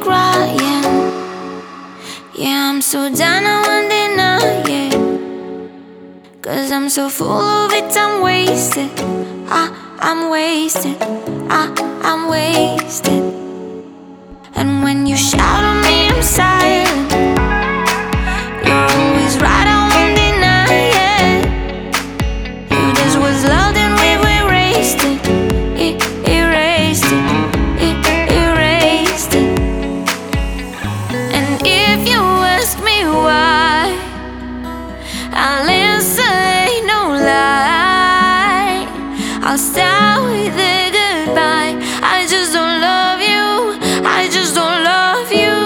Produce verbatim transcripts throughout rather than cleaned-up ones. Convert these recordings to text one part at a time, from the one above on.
crying. Yeah, I'm so down, I won't deny it. Cause I'm so full of it, I'm wasted. I, I'm wasted. I, I'm wasted. And when you shout at me, I'm silent. You're always right, I won't deny it. You just was loud and we've erased it. E- erased it. E- erased it. And if you ask me why, I'll answer, ain't no lie. I'll start with a goodbye. I just don't love you. I just don't love you.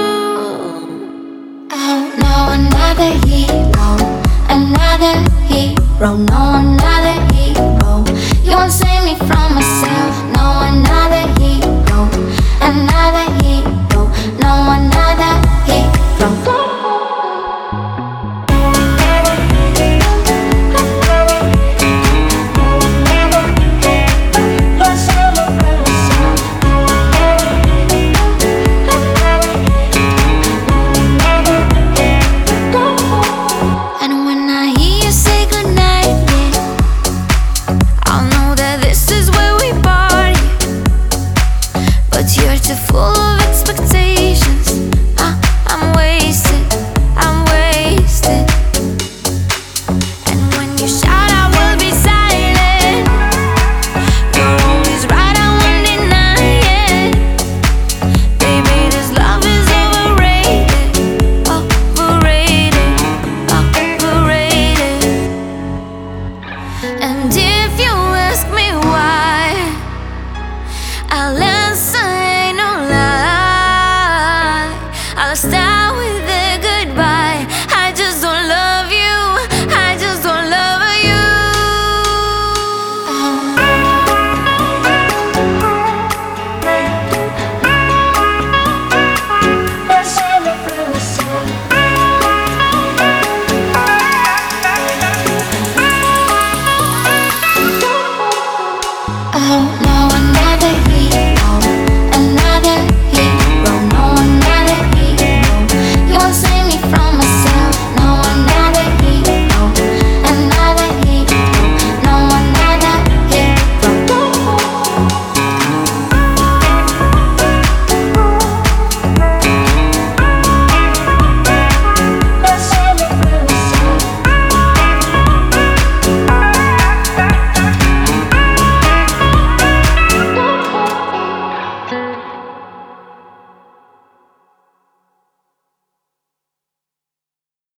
Oh no, another hero, another hero, no, another hero. You won't save me from myself. No, another hero, another hero, no, another hero. You're too full of